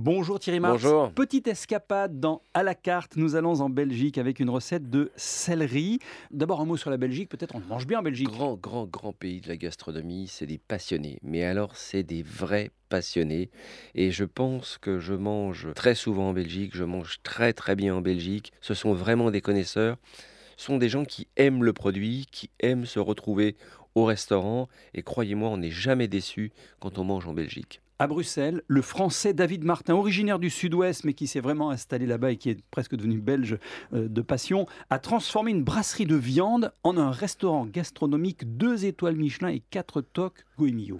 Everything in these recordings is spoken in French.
Bonjour Thierry Marx. Bonjour. Petite escapade dans À la carte. Nous allons en Belgique avec une recette de céleri. D'abord un mot sur la Belgique. Peut-être on mange bien en Belgique. Grand pays de la gastronomie, c'est des passionnés. Mais alors, c'est des vrais passionnés. Et je pense que je mange très souvent en Belgique, je mange très très bien en Belgique. Ce sont vraiment des connaisseurs. Ce sont des gens qui aiment le produit, qui aiment se retrouver au restaurant. Et croyez-moi, on n'est jamais déçu quand on mange en Belgique. À Bruxelles, le français David Martin, originaire du sud-ouest mais qui s'est vraiment installé là-bas et qui est presque devenu belge de passion, a transformé une brasserie de viande en un restaurant gastronomique 2 étoiles Michelin et 4 toques Goemio.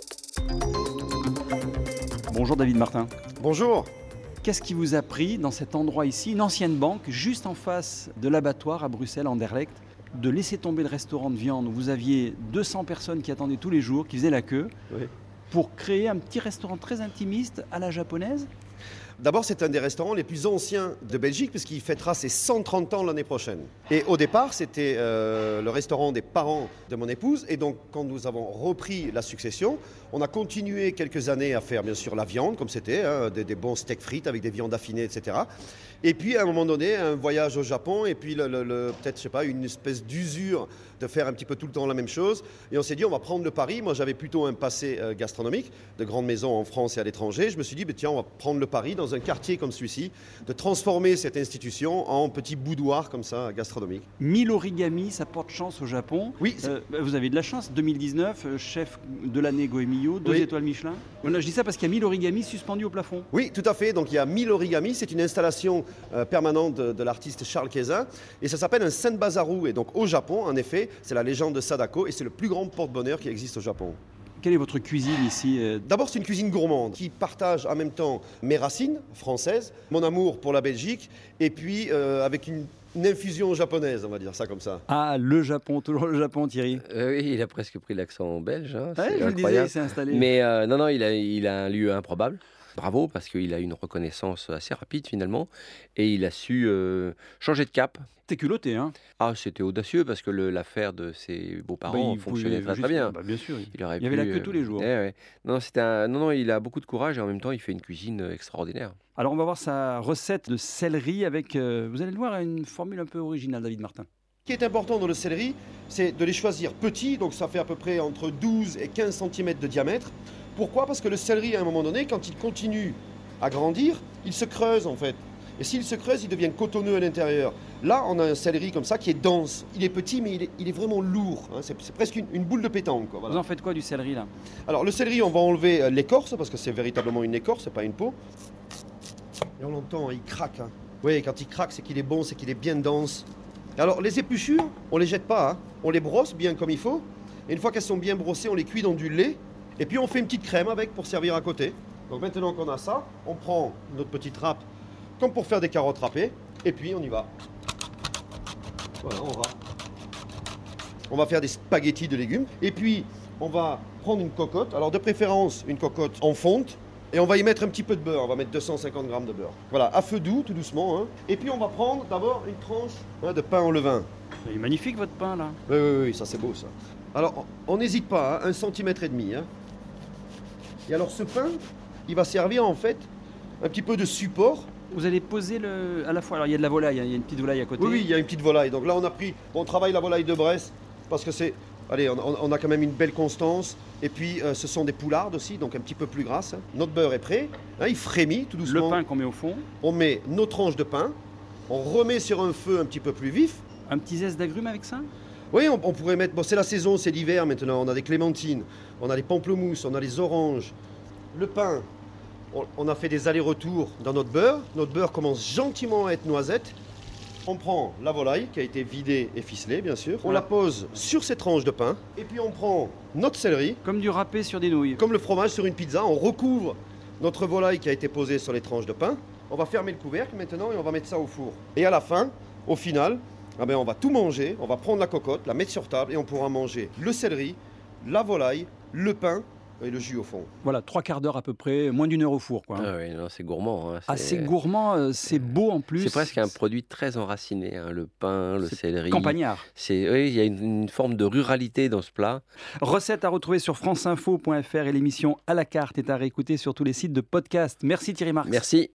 Bonjour David Martin. Bonjour. Qu'est-ce qui vous a pris dans cet endroit ici, une ancienne banque, juste en face de l'abattoir à Bruxelles, Anderlecht, de laisser tomber le restaurant de viande où vous aviez 200 personnes qui attendaient tous les jours, qui faisaient la queue, Oui. pour créer un petit restaurant très intimiste à la japonaise? D'abord, c'est un des restaurants les plus anciens de Belgique puisqu'il fêtera ses 130 ans l'année prochaine. Et au départ, c'était le restaurant des parents de mon épouse. Et donc, quand nous avons repris la succession, on a continué quelques années à faire bien sûr la viande, comme c'était, des bons steaks frites avec des viandes affinées, etc. Et puis, à un moment donné, un voyage au Japon et puis peut-être, je sais pas, une espèce d'usure de faire un petit peu tout le temps la même chose. Et on s'est dit, on va prendre le pari. Moi, j'avais plutôt un passé gastronomique, de grandes maisons en France et à l'étranger. Je me suis dit, tiens, on va prendre le pari dans un quartier comme celui-ci, de transformer cette institution en petit boudoir comme ça, gastronomique. 1000 origami, ça porte chance au Japon. Oui, Vous avez de la chance, 2019, chef de l'année Goemio, 2 Oui. étoiles Michelin. Voilà, je dis ça parce qu'il y a 1000 origami suspendus au plafond. oui, tout à fait. Donc il y a 1000 origami. C'est une installation permanente de l'artiste Charles Quezin. Et ça s'appelle un Senbazaru. Et donc au Japon, en effet, c'est la légende de Sadako. Et c'est le plus grand porte-bonheur qui existe au Japon. Quelle est votre cuisine ici? D'abord, c'est une cuisine gourmande qui partage en même temps mes racines françaises, mon amour pour la Belgique, et puis avec une infusion japonaise, on va dire ça comme ça. Ah, le Japon, toujours le Japon Thierry. Oui, il a presque pris l'accent belge. Ouais, C'est je vous le disais, incroyable. il s'est installé. Mais non, il a un lieu improbable. Bravo, parce qu'il a une reconnaissance assez rapide finalement. Et il a su changer de cap. T'es culotté, hein? Ah, c'était audacieux parce que l'affaire de ses beaux-parents il fonctionnait pouvait très, très bien. Bien sûr. Il aurait Il y avait la pu, queue tous les jours. ouais. Non, non, il a beaucoup de courage et en même temps, il fait une cuisine extraordinaire. Alors on va voir sa recette de céleri avec, vous allez le voir, une formule un peu originale, David Martin. Ce qui est important dans le céleri, c'est de les choisir petits, donc ça fait à peu près entre 12 et 15 cm de diamètre. Pourquoi ? Parce que le céleri, à un moment donné, quand il continue à grandir, il se creuse en fait. Et s'il se creuse, il devient cotonneux à l'intérieur. Là, on a un céleri comme ça qui est dense. Il est petit, mais il est vraiment lourd. Hein. C'est presque une boule de pétanque, quoi. Voilà. Vous en faites quoi du céleri là? Alors le céleri, on va enlever l'écorce, parce que c'est véritablement une écorce, c'est pas une peau. Et on l'entend, il craque. Hein. Oui, quand il craque, c'est qu'il est bon, c'est qu'il est bien dense. Alors les épluchures, on les jette pas. Hein. On les brosse bien comme il faut. Et une fois qu'elles sont bien brossées, on les cuit dans du lait. Et puis on fait une petite crème avec pour servir à côté. Donc maintenant qu'on a ça, on prend notre petite râpe, comme pour faire des carottes râpées. Et puis on y va. Voilà, on va faire des spaghettis de légumes. Et puis, on va prendre une cocotte. Alors, de préférence, une cocotte en fonte. Et on va y mettre un petit peu de beurre. On va mettre 250 grammes de beurre. Voilà, à feu doux, tout doucement. Hein. Et puis, on va prendre d'abord une tranche de pain au levain. Il est magnifique votre pain là. Oui, ça c'est beau, ça. Alors, on n'hésite pas, hein, 1,5 cm. Hein. Et alors, ce pain, il va servir en fait un petit peu de support. Vous allez poser à la fois, alors il y a de la volaille, hein, il y a une petite volaille à côté. Oui, il y a une petite volaille. Donc là, on travaille la volaille de Bresse parce que c'est, allez, on a quand même une belle constance. Et puis, ce sont des poulardes aussi, donc un petit peu plus grasses. Hein. Notre beurre est prêt. Hein, il frémit tout doucement. Le pain qu'on met au fond. On met nos tranches de pain. On remet sur un feu un petit peu plus vif. Un petit zeste d'agrumes avec ça? Oui, on pourrait mettre... Bon, c'est la saison, c'est l'hiver maintenant. On a des clémentines, on a des pamplemousses, on a les oranges. Le pain... On a fait des allers-retours dans notre beurre. Notre beurre commence gentiment à être noisette. On prend la volaille qui a été vidée et ficelée, bien sûr. On la pose sur ces tranches de pain. Et puis on prend notre céleri. Comme du râpé sur des nouilles. Comme le fromage sur une pizza. On recouvre notre volaille qui a été posée sur les tranches de pain. On va fermer le couvercle maintenant et on va mettre ça au four. Et à la fin, au final, on va tout manger. On va prendre la cocotte, la mettre sur table et on pourra manger le céleri, la volaille, le pain Et le jus au fond. Voilà, 3/4 d'heure à peu près, moins d'1 heure au four, quoi. Ah oui, non, c'est gourmand. Hein, C'est gourmand, c'est beau en plus. C'est presque un produit très enraciné, hein, le pain, le C'est céleri. campagnard. Oui, il y a une forme de ruralité dans ce plat. Recette à retrouver sur franceinfo.fr et l'émission à la carte est à réécouter sur tous les sites de podcast. Merci Thierry Marx. Merci.